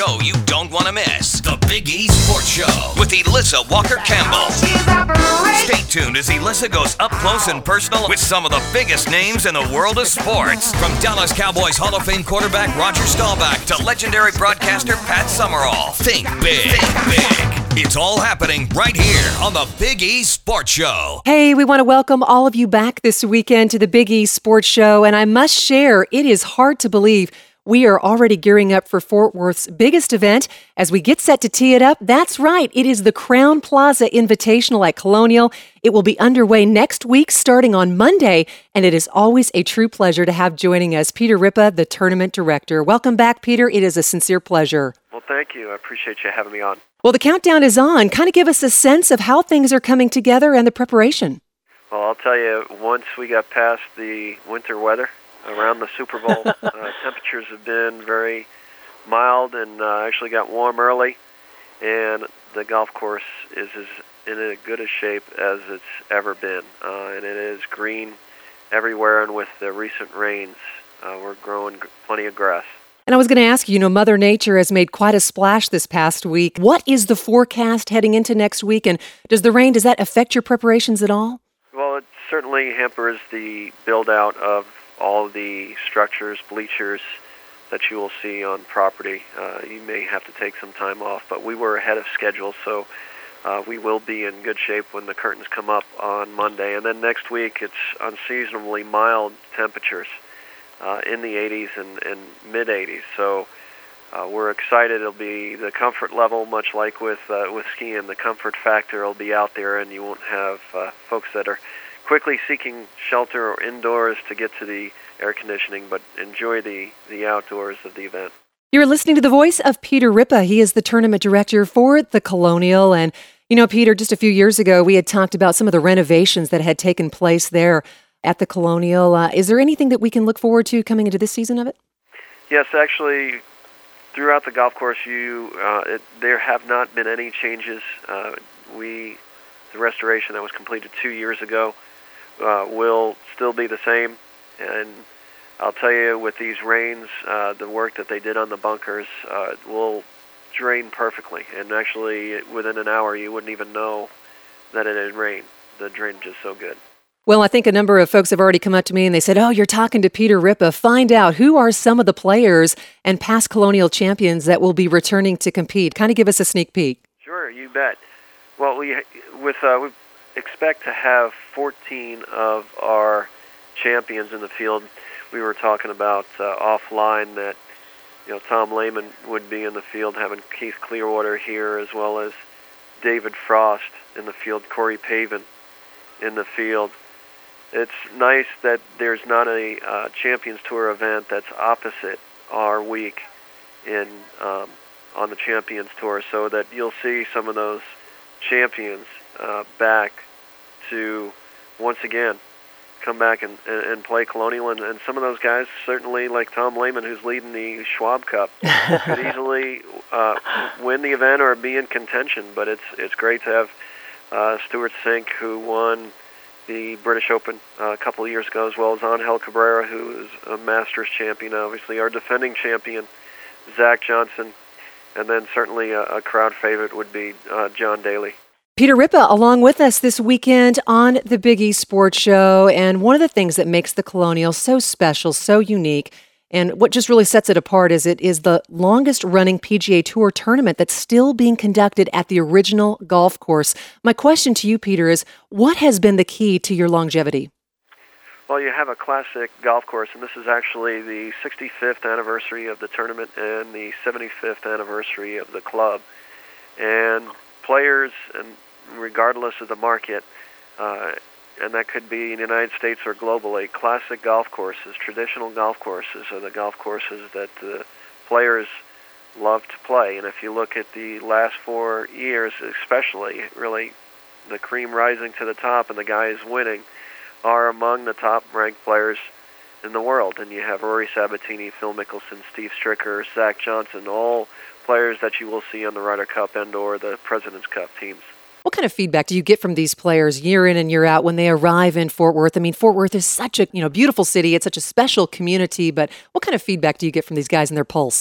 show you don't want to miss. The Big E Sports Show with Elissa Walker-Campbell. Stay tuned as Elissa goes up close and personal with some of the biggest names in the world of sports. From Dallas Cowboys Hall of Fame quarterback Roger Staubach to legendary broadcaster Pat Summerall. Think big. Think big. It's all happening right here on the Big E Sports Show. Hey, we want to welcome all of you back this weekend to the Big E Sports Show. And I must share, it is hard to believe we are already gearing up for Fort Worth's biggest event as we get set to tee it up. That's right. It is the Crown Plaza Invitational at Colonial. It will be underway next week starting on Monday. And it is always a true pleasure to have joining us Peter Ripa, the tournament director. Welcome back, Peter. It is a sincere pleasure. Well, thank you. I appreciate you having me on. Well, the countdown is on. Kind of give us a sense of how things are coming together and the preparation. Well, I'll tell you, once we got past the winter weather around the Super Bowl, temperatures have been very mild and actually got warm early, and the golf course is in as good a shape as it's ever been. And it is green everywhere, and with the recent rains, we're growing plenty of grass. And I was going to ask you, Mother Nature has made quite a splash this past week. What is the forecast heading into next week? And does that affect your preparations at all? Well, it certainly hampers the build-out of all the structures, bleachers that you will see on property. You may have to take some time off, but we were ahead of schedule, so we will be in good shape when the curtains come up on Monday. And then next week, it's unseasonably mild temperatures. In the 80s and mid-80s, so we're excited. It'll be the comfort level, much like with skiing. The comfort factor will be out there, and you won't have folks that are quickly seeking shelter or indoors to get to the air conditioning, but enjoy the outdoors of the event. You're listening to the voice of Peter Ripa. He is the tournament director for the Colonial. And, Peter, just a few years ago, we had talked about some of the renovations that had taken place there at the Colonial. Is there anything that we can look forward to coming into this season of it? Yes, actually, throughout the golf course, there have not been any changes. The restoration that was completed 2 years ago will still be the same. And I'll tell you, with these rains, the work that they did on the bunkers will drain perfectly. And actually, within an hour, you wouldn't even know that it had rained. The drainage is so good. Well, I think a number of folks have already come up to me and they said, you're talking to Peter Ripa. Find out who are some of the players and past Colonial champions that will be returning to compete. Kind of give us a sneak peek. Sure, you bet. Well, we expect to have 14 of our champions in the field. We were talking about offline that Tom Lehman would be in the field, having Keith Clearwater here, as well as David Frost in the field, Corey Pavin in the field. It's nice that there's not a Champions Tour event that's opposite our week on the Champions Tour, so that you'll see some of those champions back to once again come back and play Colonial, and some of those guys, certainly like Tom Lehman, who's leading the Schwab Cup, could easily win the event or be in contention. But it's great to have Stuart Sink, who won the British Open a couple of years ago, as well as Angel Cabrera, who is a Masters champion, obviously our defending champion, Zach Johnson, and then certainly a crowd favorite would be John Daly. Peter Ripa along with us this weekend on the Big E Sports Show, and one of the things that makes the Colonial so special, so unique, and what just really sets it apart is it is the longest-running PGA Tour tournament that's still being conducted at the original golf course. My question to you, Peter, is what has been the key to your longevity? Well, you have a classic golf course, and this is actually the 65th anniversary of the tournament and the 75th anniversary of the club. And players, and regardless of the market, and that could be in the United States or globally, classic golf courses, traditional golf courses are the golf courses that the players love to play. And if you look at the last 4 years especially, really the cream rising to the top and the guys winning are among the top-ranked players in the world. And you have Rory Sabatini, Phil Mickelson, Steve Stricker, Zach Johnson, all players that you will see on the Ryder Cup and or the President's Cup teams. What kind of feedback do you get from these players year in and year out when they arrive in Fort Worth? I mean, Fort Worth is such a beautiful city. It's such a special community. But what kind of feedback do you get from these guys and their pulse? And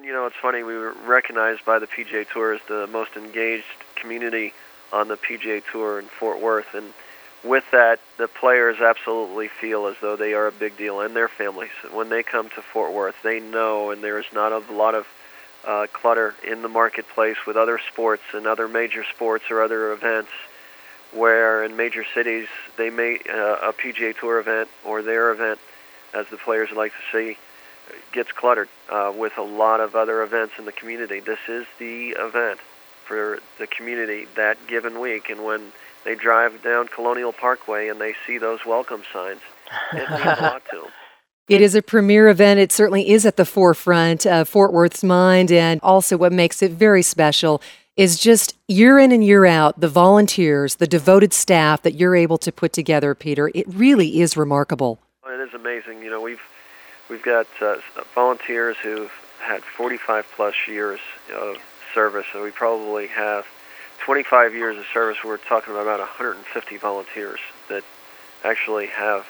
It's funny, we were recognized by the PGA Tour as the most engaged community on the PGA Tour in Fort Worth, and with that, the players absolutely feel as though they are a big deal, and their families. When they come to Fort Worth, they know, and there is not a lot of clutter in the marketplace with other sports and other major sports or other events, where in major cities they may a PGA Tour event or their event, as the players like to see, gets cluttered with a lot of other events in the community. This is the event for the community that given week, and when they drive down Colonial Parkway and they see those welcome signs, it means a lot to them. It is a premier event. It certainly is at the forefront of Fort Worth's mind, and also what makes it very special is just year in and year out, the volunteers, the devoted staff that you're able to put together, Peter. It really is remarkable. It is amazing. We've got volunteers who've had 45-plus years of service, and we probably have 25 years of service. We're talking about 150 volunteers that actually have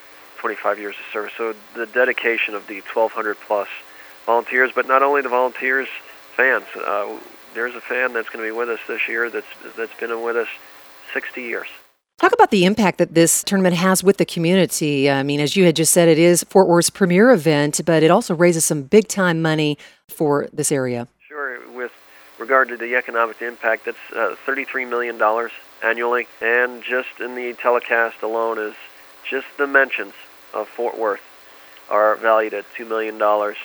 25 years of service. So the dedication of the 1,200-plus volunteers, but not only the volunteers, fans. There's a fan that's going to be with us this year that's been with us 60 years. Talk about the impact that this tournament has with the community. I mean, as you had just said, it is Fort Worth's premier event, but it also raises some big-time money for this area. Sure. With regard to the economic impact, that's $33 million annually, and just in the telecast alone is just the mentions of Fort Worth are valued at $2 million.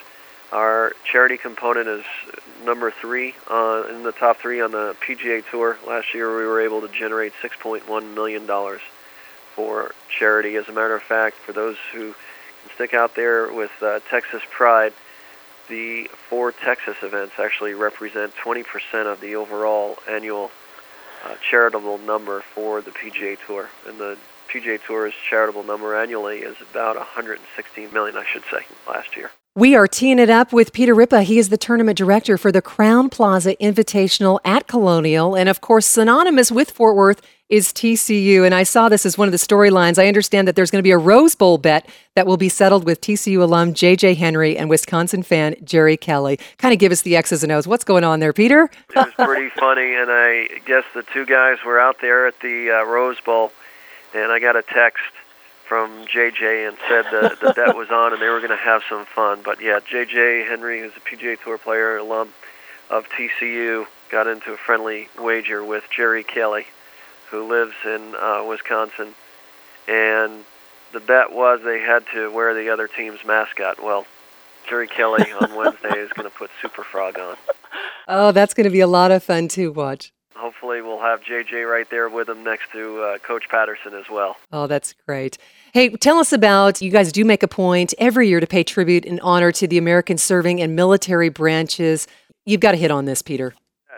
Our charity component is number 3 in the top 3 on the PGA Tour. Last year we were able to generate $6.1 million for charity. As a matter of fact, for those who can stick out there with Texas Pride, the 4 Texas events actually represent 20% of the overall annual charitable number for the PGA Tour. And the PGA Tour's charitable number annually is about $116 million, I should say, last year. We are teeing it up with Peter Ripa. He is the tournament director for the Crowne Plaza Invitational at Colonial. And of course, synonymous with Fort Worth is TCU. And I saw this as one of the storylines. I understand that there's going to be a Rose Bowl bet that will be settled with TCU alum J.J. Henry and Wisconsin fan Jerry Kelly. Kind of give us the X's and O's. What's going on there, Peter? It was pretty funny. And I guess the two guys were out there at the Rose Bowl, and I got a text from JJ and said the bet was on and they were going to have some fun. But yeah, JJ Henry, who's a PGA Tour player, alum of TCU, got into a friendly wager with Jerry Kelly, who lives in Wisconsin. And the bet was they had to wear the other team's mascot. Well, Jerry Kelly on Wednesday is going to put Super Frog on. Oh, that's going to be a lot of fun to watch. Hopefully we'll have JJ right there with him next to Coach Patterson as well. Oh, that's great. Hey, tell us about, you guys do make a point every year to pay tribute and honor to the American serving and military branches. You've got to hit on this, Peter.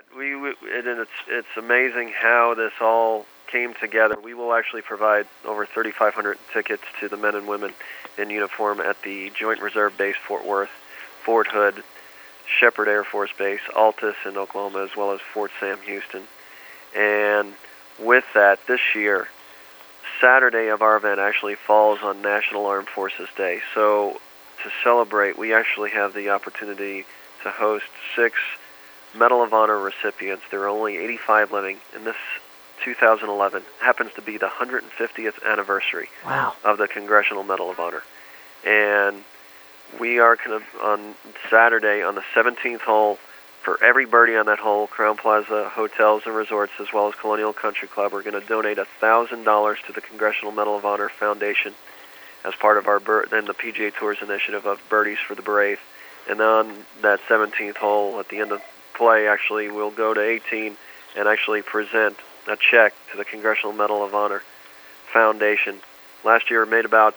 It's amazing how this all came together. We will actually provide over 3,500 tickets to the men and women in uniform at the Joint Reserve Base Fort Worth, Fort Hood, Shepherd Air Force Base, Altus in Oklahoma, as well as Fort Sam Houston. And with that, this year, Saturday of our event actually falls on National Armed Forces Day. So to celebrate, we actually have the opportunity to host 6 Medal of Honor recipients. There are only 85 living, and this 2011 happens to be the 150th anniversary of the Congressional Medal of Honor. And we are going to, on Saturday, on the 17th hole, for every birdie on that hole, Crowne Plaza Hotels and Resorts, as well as Colonial Country Club, we're going to donate $1,000 to the Congressional Medal of Honor Foundation as part of our then the PGA Tour's initiative of Birdies for the Brave. And on that 17th hole, at the end of play, actually, we'll go to 18 and actually present a check to the Congressional Medal of Honor Foundation. Last year, we made about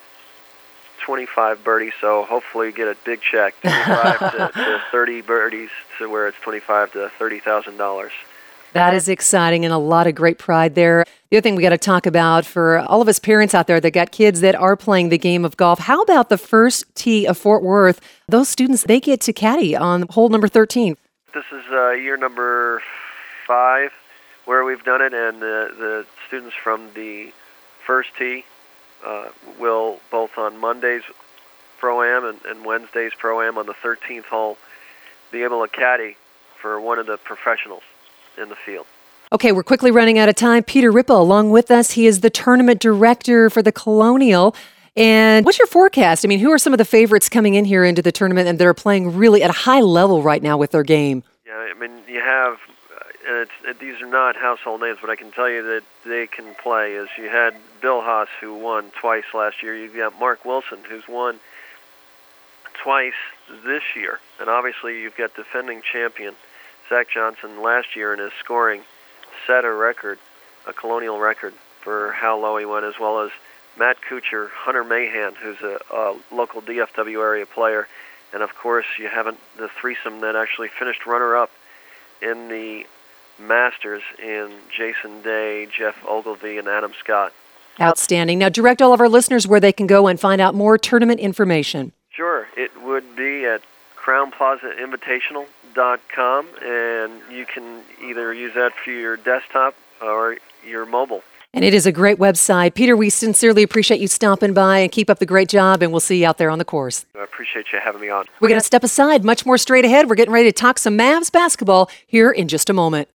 25 birdies, so hopefully get a big check, 25 to 30 birdies, to where it's $25,000 to $30,000. That is exciting and a lot of great pride there. The other thing we got to talk about for all of us parents out there that got kids that are playing the game of golf, how about the first tee of Fort Worth? Those students, they get to caddy on hole number 13. This is year number 5 where we've done it, and the students from the first tee will, both on Monday's Pro-Am and Wednesday's Pro-Am on the 13th hole, be able to caddy for one of the professionals in the field. Okay, we're quickly running out of time. Peter Ripa along with us. He is the tournament director for the Colonial. And what's your forecast? I mean, who are some of the favorites coming in here into the tournament and that are playing really at a high level right now with their game? Yeah, I mean, you have, and these are not household names, but I can tell you that they can play. As you had Bill Haas, who won twice last year. You've got Mark Wilson, who's won twice this year. And obviously you've got defending champion Zach Johnson last year in his scoring set a record, a Colonial record for how low he went, as well as Matt Kuchar, Hunter Mahan, who's a local DFW area player, and of course you have the threesome that actually finished runner-up in the Masters in Jason Day, Jeff Ogilvy, and Adam Scott. Outstanding. Now direct all of our listeners where they can go and find out more tournament information. Sure. It would be at CrownPlazaInvitational.com, and you can either use that for your desktop or your mobile. And it is a great website. Peter, we sincerely appreciate you stopping by and keep up the great job, and we'll see you out there on the course. I appreciate you having me on. We're going to step aside. Much more straight ahead. We're getting ready to talk some Mavs basketball here in just a moment.